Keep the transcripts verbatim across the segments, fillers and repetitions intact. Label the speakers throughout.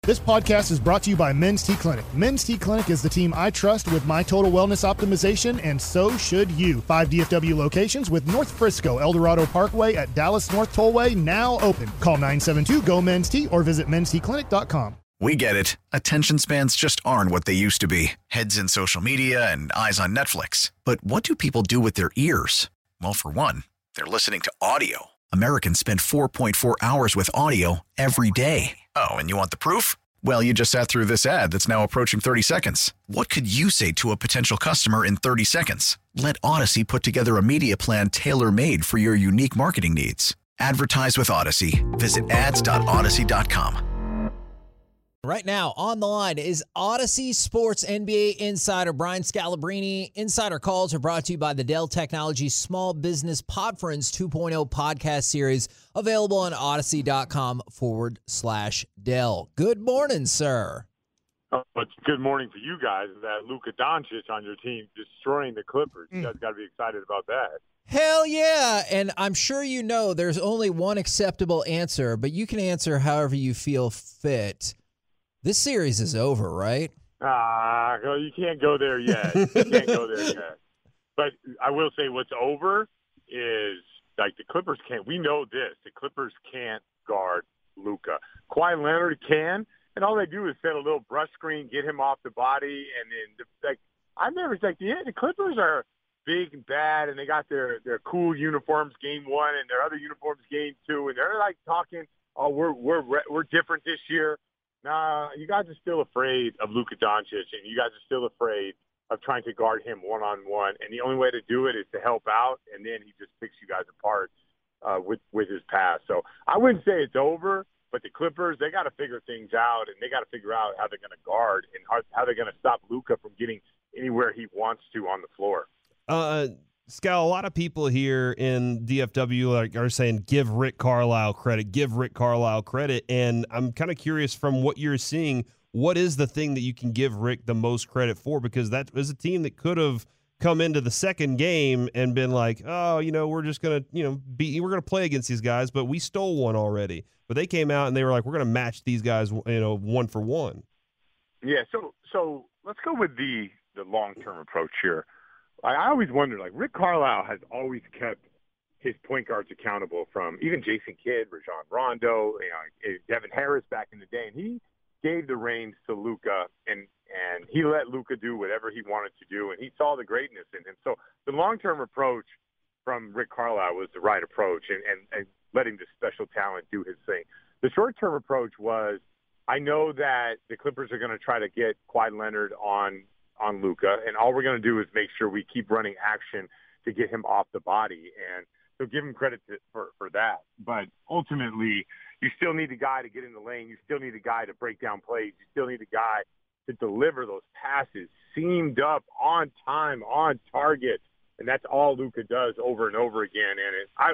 Speaker 1: This podcast is brought to you by Men's T Clinic. Men's T Clinic is the team I trust with my total wellness optimization, and so should you. Five D F W locations with North Frisco, El Dorado Parkway at Dallas North Tollway now open. Call nine seven two, G O, MEN'S T or visit mens t clinic dot com.
Speaker 2: We get it. Attention spans just aren't what they used to be. Heads in social media and eyes on Netflix. But what do people do with their ears? Well, for one, they're listening to audio. Americans spend four point four hours with audio every day. Oh, and you want the proof? Well, you just sat through this ad that's now approaching thirty seconds. What could you say to a potential customer in thirty seconds? Let Odyssey put together a media plan tailor-made for your unique marketing needs. Advertise with Odyssey. Visit ads dot odyssey dot com.
Speaker 3: Right now, on the line is Odyssey Sports N B A insider Brian Scalabrine. Insider calls are brought to you by the Dell Technologies Small Business Podference two point oh podcast series, available on odyssey.com forward slash Dell. Good morning, sir.
Speaker 4: Oh, it's good morning for you guys. That Luka Doncic on your team destroying the Clippers. You guys got to be excited about that.
Speaker 3: Hell yeah. And I'm sure you know there's only one acceptable answer, but you can answer however you feel fit. This series is over, right?
Speaker 4: Ah, uh, you can't go there yet. You can't go there yet. But I will say what's over is, like, the Clippers can't. We know this. The Clippers can't guard Luka. Kawhi Leonard can, and all they do is set a little brush screen, get him off the body, and then, like, I've never like the the Clippers are big and bad, and they got their their cool uniforms game one and their other uniforms game two, and they're like talking, oh, we're we're we're different this year. Nah, you guys are still afraid of Luka Doncic, and you guys are still afraid of trying to guard him one-on-one. And the only way to do it is to help out, and then he just picks you guys apart uh, with, with his pass. So I wouldn't say it's over, but the Clippers, they got to figure things out, and they got to figure out how they're going to guard and how, how they're going to stop Luka from getting anywhere he wants to on the floor.
Speaker 5: Uh Scal, a lot of people here in D F W are, are saying give Rick Carlisle credit, give Rick Carlisle credit, and I'm kind of curious from what you're seeing, what is the thing that you can give Rick the most credit for? Because that was a team that could have come into the second game and been like, oh, you know, we're just going to, you know, be, we're going to play against these guys, but we stole one already. But they came out and they were like, we're going to match these guys, you know, one for one.
Speaker 4: Yeah, so so let's go with the, the long-term approach here. I always wonder, like, Rick Carlisle has always kept his point guards accountable, from even Jason Kidd, Rajon Rondo, you know, Devin Harris back in the day. And he gave the reins to Luka, and, and he let Luka do whatever he wanted to do, and he saw the greatness in him. So the long-term approach from Rick Carlisle was the right approach, and, and, and letting the special talent do his thing. The short-term approach was, I know that the Clippers are going to try to get Kawhi Leonard on – on Luka, and all we're going to do is make sure we keep running action to get him off the body. And so give him credit to, for, for that. But ultimately, you still need a guy to get in the lane. You still need a guy to break down plays. You still need a guy to deliver those passes, seamed up, on time, on target. And that's all Luka does over and over again. And it, I,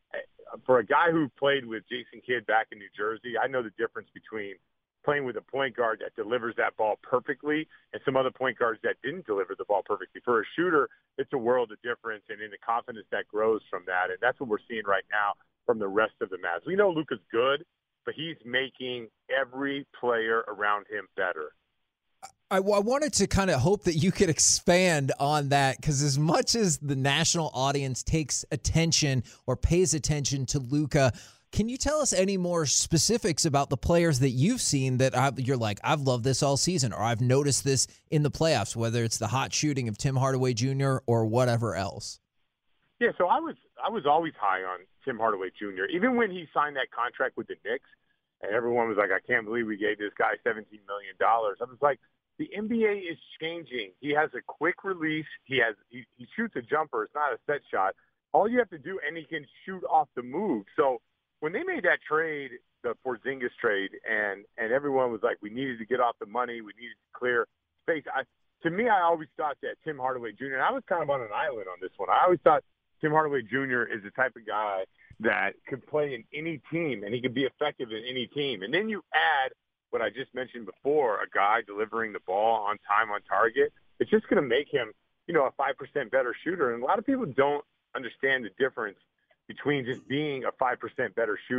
Speaker 4: for a guy who played with Jason Kidd back in New Jersey, I know the difference between playing with a point guard that delivers that ball perfectly and some other point guards that didn't deliver the ball perfectly. For a shooter, it's a world of difference, and in the confidence that grows from that. And that's what we're seeing right now from the rest of the Mavs. We know Luka's good, but he's making every player around him better.
Speaker 3: I, I wanted to kind of hope that you could expand on that, because as much as the national audience takes attention or pays attention to Luka, can you tell us any more specifics about the players that you've seen that I've, you're like, I've loved this all season, or I've noticed this in the playoffs, whether it's the hot shooting of Tim Hardaway Junior or whatever else?
Speaker 4: Yeah, so I was I was always high on Tim Hardaway Junior Even when he signed that contract with the Knicks, and everyone was like, I can't believe we gave this guy seventeen million dollars. I was like, the N B A is changing. He has a quick release. He has he, he shoots a jumper. It's not a set shot. All you have to do, and he can shoot off the move. So when they made that trade, the Porzingis trade, and, and everyone was like, we needed to get off the money, we needed to clear space. I, to me, I always thought that Tim Hardaway Junior, and I was kind of on an island on this one, I always thought Tim Hardaway Junior is the type of guy that could play in any team, and he could be effective in any team. And then you add what I just mentioned before, a guy delivering the ball on time, on target. It's just going to make him, you know, a five percent better shooter. And a lot of people don't understand the difference between just being a five percent better shooter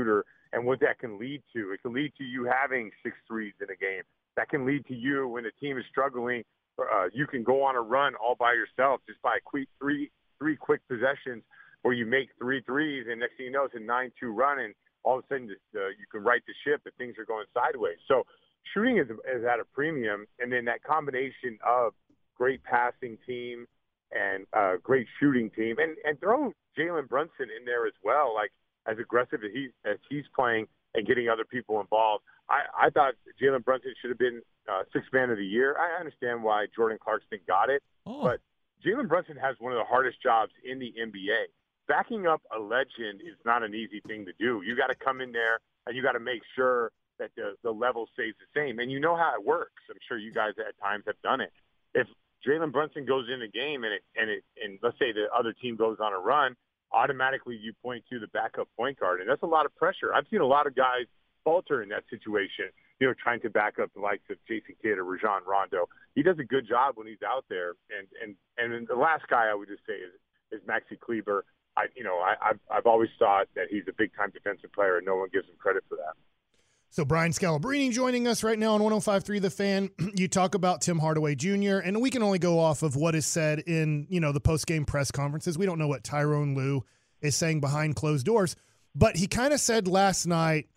Speaker 4: and what that can lead to. It can lead to you having six threes in a game. That can lead to you when the team is struggling. Uh, you can go on a run all by yourself just by quick three three quick possessions where you make three threes, and next thing you know, it's a nine two run, and all of a sudden uh, you can right the ship and things are going sideways. So shooting is, is at a premium, and then that combination of great passing team and uh, great shooting team, and, and throw Jalen Brunson in there as well, like as aggressive as, he, as he's playing and getting other people involved. I, I thought Jalen Brunson should have been uh, sixth man of the year. I understand why Jordan Clarkson got it,
Speaker 3: oh.
Speaker 4: but Jalen Brunson has one of the hardest jobs in the N B A. Backing up a legend is not an easy thing to do. You got to come in there and you got to make sure that the, the level stays the same. And you know how it works. I'm sure you guys at times have done it. If Jalen Brunson goes in a game and it, and it, and let's say the other team goes on a run, automatically you point to the backup point guard. And that's a lot of pressure. I've seen a lot of guys falter in that situation, you know, trying to back up the likes of Jason Kidd or Rajon Rondo. He does a good job when he's out there. And, and, and then the last guy I would just say is, is Maxi Kleber. I, you know, I, I've, I've always thought that he's a big-time defensive player, and no one gives him credit for that.
Speaker 1: So Brian Scalabrine joining us right now on one oh five point three The Fan. You talk about Tim Hardaway Junior, and we can only go off of what is said in, you know, the post-game press conferences. We don't know what Tyronn Lue is saying behind closed doors, but he kind of said last night,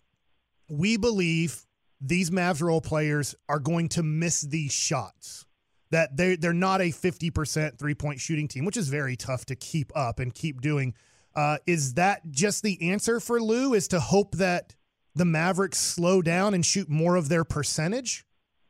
Speaker 1: we believe these Mavs role players are going to miss these shots, that they're, they're not a fifty percent three-point shooting team, which is very tough to keep up and keep doing. Uh, is that just the answer for Lue, is to hope that the Mavericks slow down and shoot more of their percentage?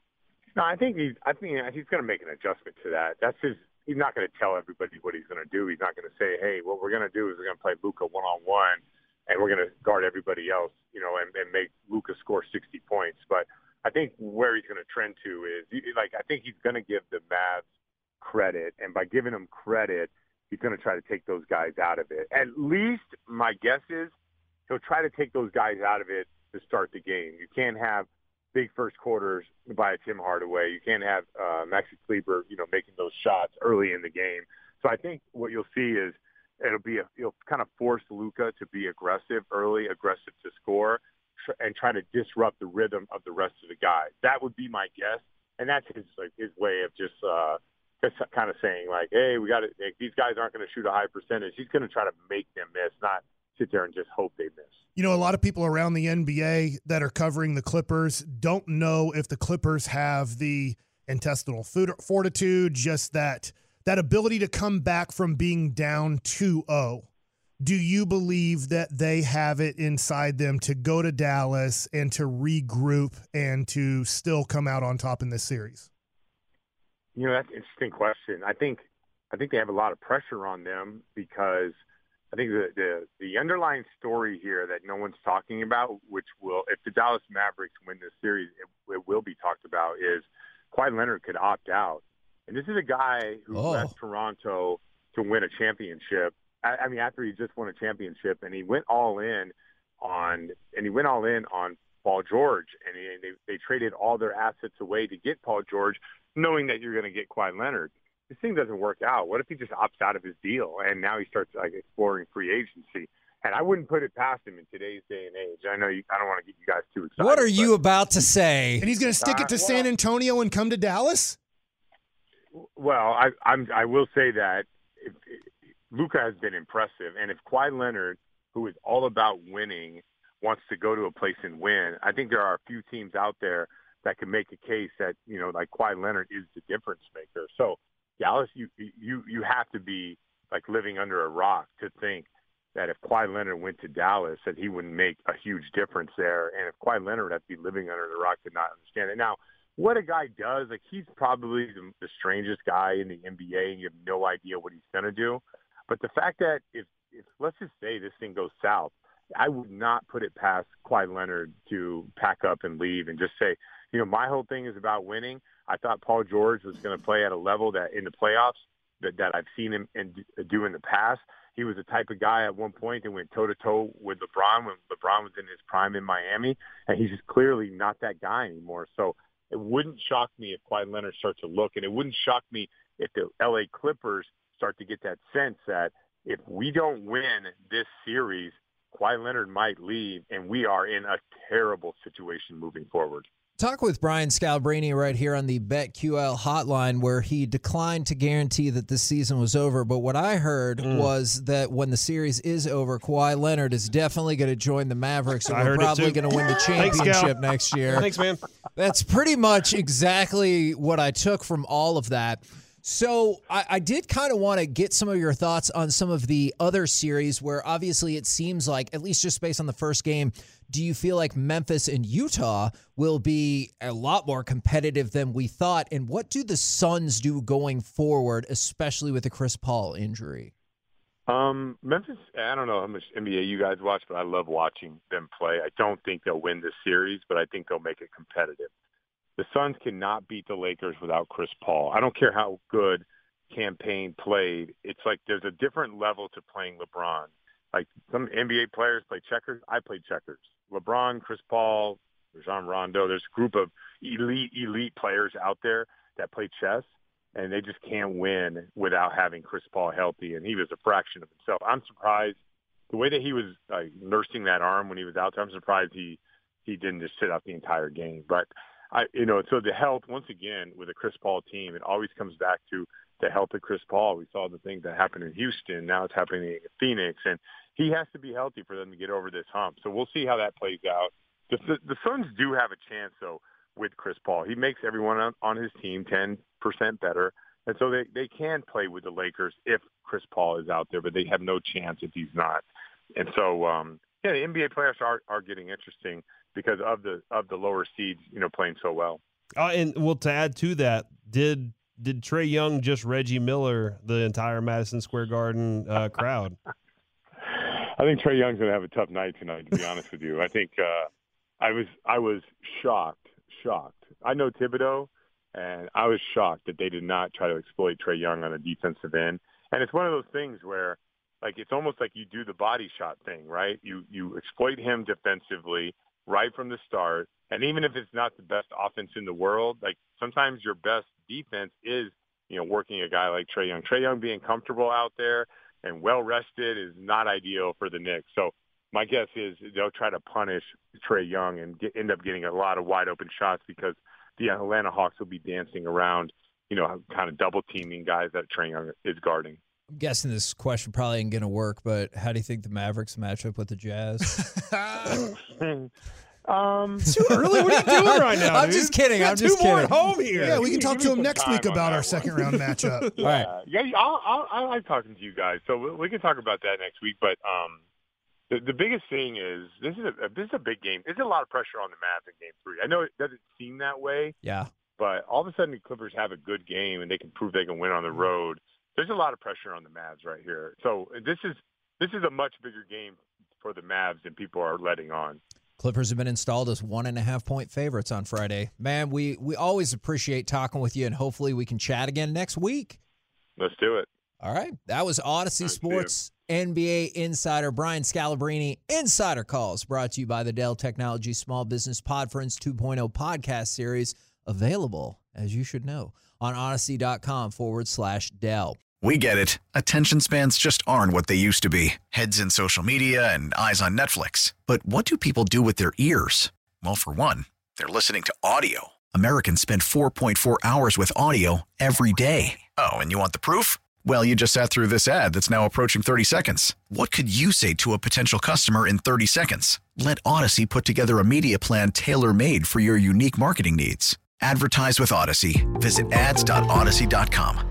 Speaker 4: No, I think he's. I think he's going to make an adjustment to that. That's his. He's not going to tell everybody what he's going to do. He's not going to say, "Hey, what we're going to do is we're going to play Luka one on one, and we're going to guard everybody else, you know, and, and make Luka score sixty points." But I think where he's going to trend to is, like, I think he's going to give the Mavs credit, and by giving them credit, he's going to try to take those guys out of it. At least my guess is he'll try to take those guys out of it to start the game. You can't have big first quarters by a Tim Hardaway. You can't have uh, Maxi Kleber, you know, making those shots early in the game. So I think what you'll see is it'll be a, you'll kind of force Luka to be aggressive early, aggressive to score, tr- and try to disrupt the rhythm of the rest of the guys. That would be my guess, and that's his like his way of just uh, just kind of saying like, hey, we got to. Like, these guys aren't going to shoot a high percentage. He's going to try to make them miss, not sit there and just hope they miss.
Speaker 1: You know, a lot of people around the N B A that are covering the Clippers don't know if the Clippers have the intestinal fortitude, just that that ability to come back from being down two oh. Do you believe that they have it inside them to go to Dallas and to regroup and to still come out on top in this series?
Speaker 4: You know, that's an interesting question. I think I think they have a lot of pressure on them because I think the, the the underlying story here that no one's talking about, which will, if the Dallas Mavericks win this series, it, it will be talked about, is Kawhi Leonard could opt out. And this is a guy who
Speaker 3: oh.
Speaker 4: left Toronto to win a championship. I, I mean, after he just won a championship, and he went all in on, and he went all in on Paul George, and, he, and they, they traded all their assets away to get Paul George, knowing that you're going to get Kawhi Leonard. This thing doesn't work out. What if he just opts out of his deal and now he starts like exploring free agency? And I wouldn't put it past him in today's day and age. I know you, I don't want to get you guys too excited.
Speaker 3: What are you
Speaker 4: but,
Speaker 3: about to say?
Speaker 1: And he's going to stick
Speaker 4: uh,
Speaker 1: it to
Speaker 4: well,
Speaker 1: San Antonio and come to Dallas?
Speaker 4: Well, I, I'm, I will say that if, if, Luka has been impressive. And if Kawhi Leonard, who is all about winning, wants to go to a place and win, I think there are a few teams out there that can make a case that, you know, like Kawhi Leonard is the difference maker. So Dallas, you you you have to be like living under a rock to think that if Kawhi Leonard went to Dallas, that he would make a huge difference there. And if Kawhi Leonard would have to be living under the rock to not understand it. Now, what a guy does, like he's probably the, the strangest guy in the N B A, and you have no idea what he's going to do. But the fact that if, if let's just say this thing goes south, I would not put it past Kawhi Leonard to pack up and leave and just say, you know, my whole thing is about winning. I thought Paul George was going to play at a level that in the playoffs that, that I've seen him in, do in the past. He was the type of guy at one point that went toe-to-toe with LeBron when LeBron was in his prime in Miami, and he's just clearly not that guy anymore. So it wouldn't shock me if Kawhi Leonard starts to look, and it wouldn't shock me if the L A Clippers start to get that sense that if we don't win this series, Kawhi Leonard might leave, and we are in a terrible situation moving forward.
Speaker 3: Talk with Brian Scalabrine right here on the BetQL hotline, where he declined to guarantee that this season was over. But what I heard mm. was that when the series is over, Kawhi Leonard is definitely going to join the Mavericks, and
Speaker 5: I
Speaker 3: we're probably going to win the championship
Speaker 5: Thanks,
Speaker 3: next year.
Speaker 5: Thanks, man.
Speaker 3: That's pretty much exactly what I took from all of that. So I, I did kind of want to get some of your thoughts on some of the other series where obviously it seems like, at least just based on the first game, do you feel like Memphis and Utah will be a lot more competitive than we thought? And what do the Suns do going forward, especially with the Chris Paul injury?
Speaker 4: Um, Memphis, I don't know how much N B A you guys watch, but I love watching them play. I don't think they'll win this series, but I think they'll make it competitive. The Suns cannot beat the Lakers without Chris Paul. I don't care how good Campaign played. It's like there's a different level to playing LeBron. Like some N B A players play checkers. I played checkers. LeBron, Chris Paul, Rajon Rondo. There's a group of elite, elite players out there that play chess, and they just can't win without having Chris Paul healthy, and he was a fraction of himself. I'm surprised the way that he was like, nursing that arm when he was out there. I'm surprised he, he didn't just sit out the entire game. But I, you know, so the health, once again, with a Chris Paul team, it always comes back to the health of Chris Paul. We saw the thing that happened in Houston. Now it's happening in Phoenix. And he has to be healthy for them to get over this hump. So we'll see how that plays out. The, the, the Suns do have a chance, though, with Chris Paul. He makes everyone on, on his team ten percent better. And so they, they can play with the Lakers if Chris Paul is out there, but they have no chance if he's not. And so, um, yeah, the N B A players are, are getting interesting because of the of the lower seeds, you know, playing so well.
Speaker 5: Uh, and well, to add to that, did did Trae Young just Reggie Miller the entire Madison Square Garden uh, crowd?
Speaker 4: I think Trae Young's going to have a tough night tonight, to be honest with you. I think uh, I was I was shocked, shocked. I know Thibodeau, and I was shocked that they did not try to exploit Trae Young on a defensive end. And it's one of those things where, like, it's almost like you do the body shot thing, right? You you exploit him defensively right from the start. And even if it's not the best offense in the world, like sometimes your best defense is, you know, working a guy like Trae Young. Trae Young being comfortable out there and well-rested is not ideal for the Knicks. So my guess is they'll try to punish Trae Young and get, end up getting a lot of wide-open shots because the Atlanta Hawks will be dancing around, you know, kind of double-teaming guys that Trae Young is guarding.
Speaker 3: I'm guessing this question probably ain't going to work, but how do you think the Mavericks match up with the Jazz?
Speaker 4: um,
Speaker 5: it's too early. What are you doing right now?
Speaker 3: I'm
Speaker 5: dude?
Speaker 3: just kidding. I'm
Speaker 5: two
Speaker 3: just
Speaker 5: more
Speaker 3: kidding.
Speaker 5: At home here.
Speaker 1: Yeah, we can talk
Speaker 4: Give
Speaker 1: to
Speaker 4: me
Speaker 1: him
Speaker 4: some
Speaker 1: next
Speaker 4: time
Speaker 1: week
Speaker 4: on
Speaker 1: about
Speaker 4: that
Speaker 1: our
Speaker 4: one.
Speaker 1: second round matchup.
Speaker 4: Yeah,
Speaker 3: All right.
Speaker 4: yeah, I'll, I'll, I like talking to you guys, so we, we can talk about that next week. But um, the, the biggest thing is this is a this is a big game. There's a lot of pressure on the Mavs in Game Three. I know it doesn't seem that way.
Speaker 3: Yeah.
Speaker 4: But all of a sudden the Clippers have a good game and they can prove they can win on the road. There's a lot of pressure on the Mavs right here. So this is this is a much bigger game for the Mavs than people are letting on.
Speaker 3: Clippers have been installed as one and a half point favorites on Friday. Man, we, we always appreciate talking with you, and hopefully we can chat again next week.
Speaker 4: Let's do it.
Speaker 3: All right. That was Odyssey
Speaker 4: Thank
Speaker 3: Sports N B A insider Brian Scalabrine. Insider Calls brought to you by the Dell Technologies Small Business Podference two point oh podcast series, available, as you should know, on odyssey.com forward slash Dell.
Speaker 2: We get it. Attention spans just aren't what they used to be. Heads in social media and eyes on Netflix. But what do people do with their ears? Well, for one, they're listening to audio. Americans spend four point four hours with audio every day. Oh, and you want the proof? Well, you just sat through this ad that's now approaching thirty seconds. What could you say to a potential customer in thirty seconds? Let Odyssey put together a media plan tailor-made for your unique marketing needs. Advertise with Odyssey. Visit ads dot odyssey dot com.